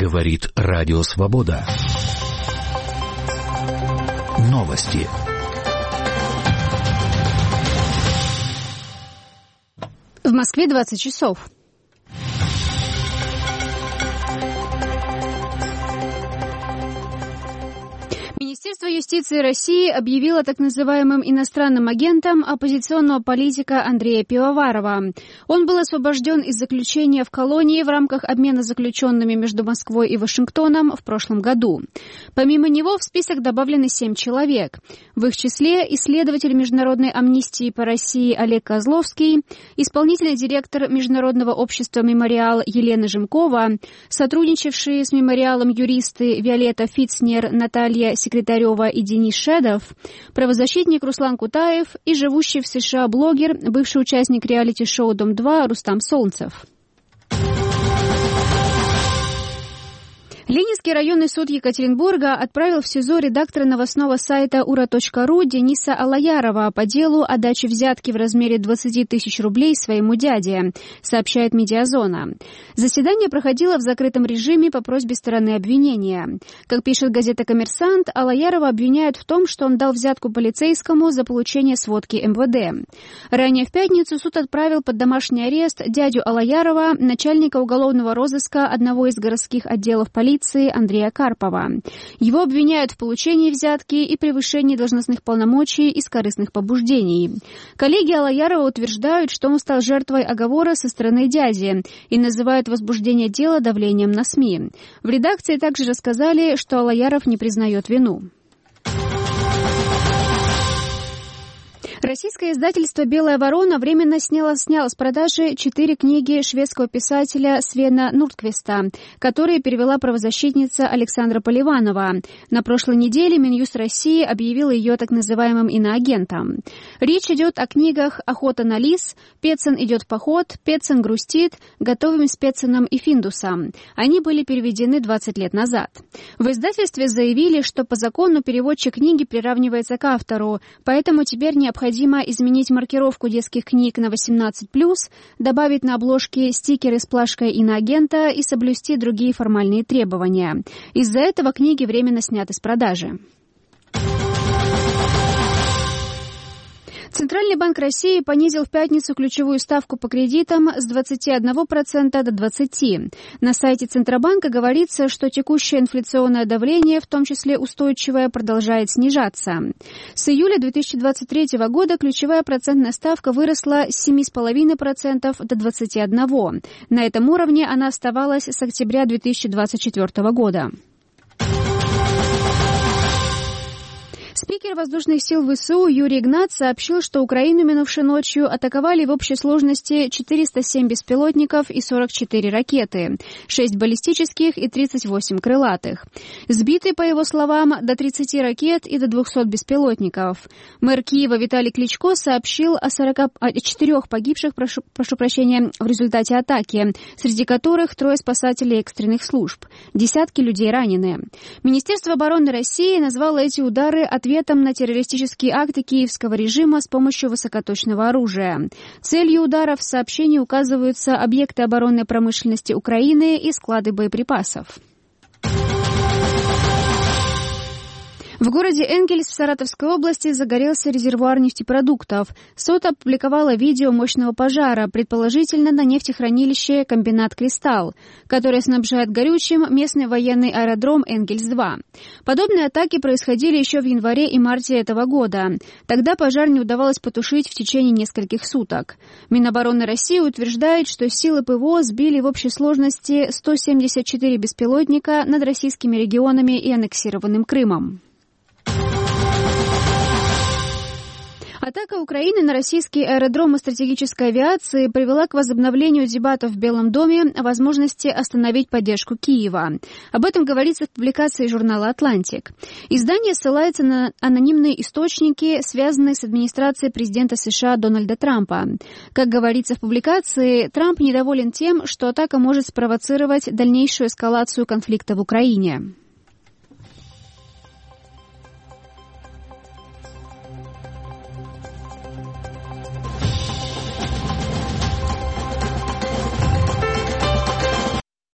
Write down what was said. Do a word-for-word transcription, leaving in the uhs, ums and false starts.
Говорит Радио Свобода. Новости. В Москве двадцать часов. Министерство юстиции России объявило так называемым иностранным агентом оппозиционного политика Андрея Пивоварова. Он был освобожден из заключения в колонии в рамках обмена заключенными между Москвой и Вашингтоном в прошлом году. Помимо него в список добавлены семь человек. В их числе исследователь Международной амнистии по России Олег Козловский, исполнительный директор Международного общества «Мемориал» Елена Жемкова, сотрудничавшие с «Мемориалом» юристы Виолетта Фитцнер, Наталья Секретарева и Денис Шедов, правозащитник Руслан Кутаев и живущий в США блогер, бывший участник реалити-шоу «Дом-два» Рустам Солнцев. Ленинский районный суд Екатеринбурга отправил в СИЗО редактора новостного сайта ура точка ру Дениса Алаярова по делу о даче взятки в размере двадцать тысяч рублей своему дяде, сообщает «Медиазона». Заседание проходило в закрытом режиме по просьбе стороны обвинения. Как пишет газета «Коммерсант», Алаярова обвиняют в том, что он дал взятку полицейскому за получение сводки эм вэ дэ. Ранее в пятницу суд отправил под домашний арест дядю Алаярова, начальника уголовного розыска одного из городских отделов полиции Андрея Карпова. Его обвиняют в получении взятки и превышении должностных полномочий из корыстных побуждений. Коллеги Алаярова утверждают, что он стал жертвой оговора со стороны дяди и называют возбуждение дела давлением на СМИ. В редакции также рассказали, что Алаяров не признает вину. Российское издательство «Белая ворона» временно сняло, сняло с продажи четыре книги шведского писателя Свена Нордквиста, которые перевела правозащитница Александра Поливанова. На прошлой неделе Минюст России объявил ее так называемым иноагентом. Речь идет о книгах «Охота на лис», «Петсон идет в поход», «Петсон грустит», «Готовим с Петсоном и Финдусом». Они были переведены двадцать лет назад. В издательстве заявили, что по закону переводчик книги приравнивается к автору, поэтому теперь необходимо Необходимо изменить маркировку детских книг на восемнадцать плюс, добавить на обложке стикеры с плашкой иноагента и соблюсти другие формальные требования. Из-за этого книги временно сняты с продажи. Центральный банк России понизил в пятницу ключевую ставку по кредитам с двадцати одного процента до двадцати процентов. На сайте Центробанка говорится, что текущее инфляционное давление, в том числе устойчивое, продолжает снижаться. С июля две тысячи двадцать третьего года ключевая процентная ставка выросла с семи целых пяти десятых процента до двадцати одного процента. На этом уровне она оставалась с октября две тысячи двадцать четвертого года. Спикер воздушных сил ВСУ Юрий Игнат сообщил, что Украину минувшей ночью атаковали в общей сложности четыреста семь беспилотников и сорок четыре ракеты, шесть баллистических и тридцать восемь крылатых. Сбиты, по его словам, до тридцати ракет и до двухсот беспилотников. Мэр Киева Виталий Кличко сообщил о сорока четырёх погибших, прошу, прошу прощения, в результате атаки, среди которых трое спасателей экстренных служб. Десятки людей ранены. Министерство обороны России назвало эти удары ответом на террористические акты киевского режима с помощью высокоточного оружия. Целью ударов в сообщении указываются объекты оборонной промышленности Украины и склады боеприпасов. В городе Энгельс в Саратовской области загорелся резервуар нефтепродуктов. СОТ опубликовала видео мощного пожара, предположительно на нефтехранилище «Комбинат Кристалл», которое снабжает горючим местный военный аэродром Энгельс-два. Подобные атаки происходили еще в январе и марте этого года. Тогда пожар не удавалось потушить в течение нескольких суток. Минобороны России утверждает, что силы ПВО сбили в общей сложности сто семьдесят четыре беспилотника над российскими регионами и аннексированным Крымом. Атака Украины на российские аэродромы стратегической авиации привела к возобновлению дебатов в Белом доме о возможности остановить поддержку Киева. Об этом говорится в публикации журнала «Атлантик». Издание ссылается на анонимные источники, связанные с администрацией президента США Дональда Трампа. Как говорится в публикации, Трамп недоволен тем, что атака может спровоцировать дальнейшую эскалацию конфликта в Украине.